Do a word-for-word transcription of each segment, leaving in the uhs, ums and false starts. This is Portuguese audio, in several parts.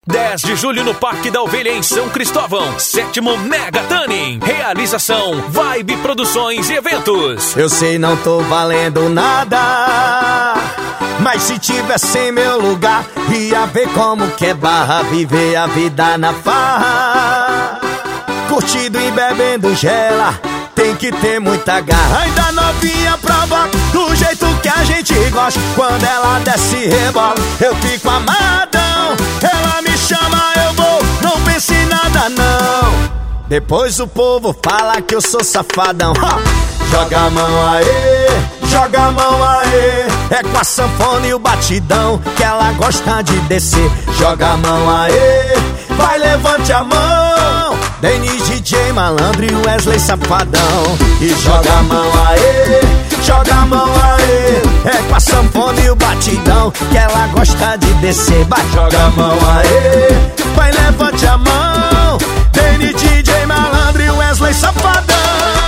dez de julho no Parque da Ovelha em São Cristóvão. Sétimo Mega Tanning. Realização Vibe Produções e Eventos. Eu sei não tô valendo nada, mas se tivesse em meu lugar, ia ver como que é barra viver a vida na farra. Curtindo e bebendo gela, tem que ter muita garra. Ainda novinha provoca do jeito que a gente gosta. Quando ela desce e rebola, eu fico amadão. Ela me chama, eu vou, não pense em nada não. Depois o povo fala que eu sou safadão. Ha! Joga a mão aê, joga a mão aê. É com a sanfona e o batidão que ela gosta de descer. Joga a mão aê, vai levante a mão. Denis D J Malandro e Wesley Safadão. E joga a mão aê, joga a mão aê. É com a sanfona e o batidão que ela gosta de descer. Vai, joga a mão aê, vai levante a mão. Denis D J Malandro e Wesley Safadão.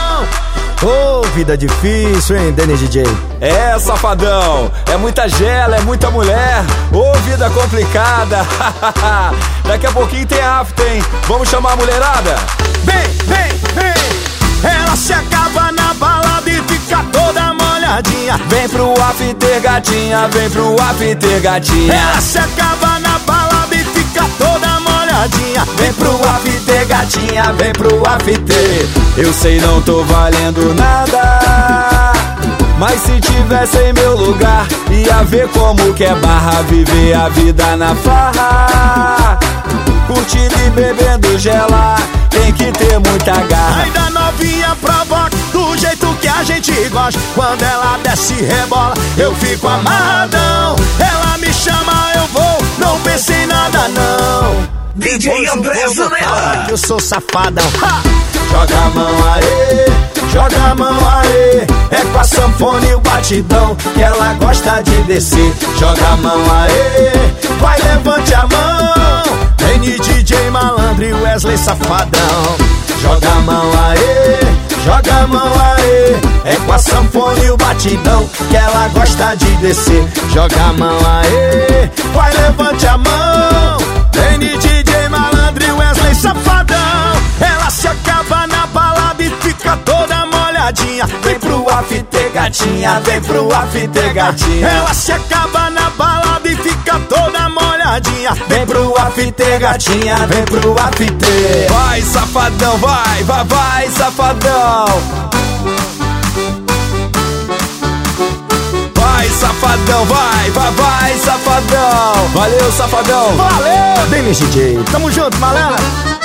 Ô, oh, vida difícil, hein, Denis D J? É, safadão, é muita gela, é muita mulher. Ô, oh, vida complicada. Daqui a pouquinho tem after, hein? Vamos chamar a mulherada? Vem, vem, vem. Ela se acaba na balada e fica toda molhadinha. Vem pro after, gatinha, vem pro after, gatinha. Ela se acaba na balada e fica toda molhadinha. Vem pro after, gatinha, vem pro after. Eu sei não tô valendo nada, mas se tivesse em meu lugar, ia ver como que é barra viver a vida na farra. Curtindo e bebendo gela, tem que ter muita garra. Ainda novinha provoca do jeito que a gente gosta. Quando ela desce e rebola, eu fico amarradão. Ela me chama, eu vou, não pense em nada não. D J André Zanella, que eu sou safadão. Ha! Joga a mão aê, joga a mão aê. É com a sanfona e o batidão que ela gosta de descer. Joga a mão aê, vai levante a mão. Denis D J Malandro e Wesley Safadão. Joga a mão aê, joga a mão aê. É com a sanfona e o batidão que ela gosta de descer. Joga a mão aê, vai levante a mão. Denis D J Malandro e Wesley Safadão. Ela se acaba na balada e fica toda molhadinha. Vem pro after, gatinha, vem pro after, gatinha. Ela se acaba na balada e fica toda molhadinha. Vem pro after, gatinha, vem pro after. Vai, safadão, vai, vai, vai, safadão. Vai, safadão, vai, vai, vai, safadão. Valeu, safadão. Valeu, Denis D J. Tamo junto, malandro.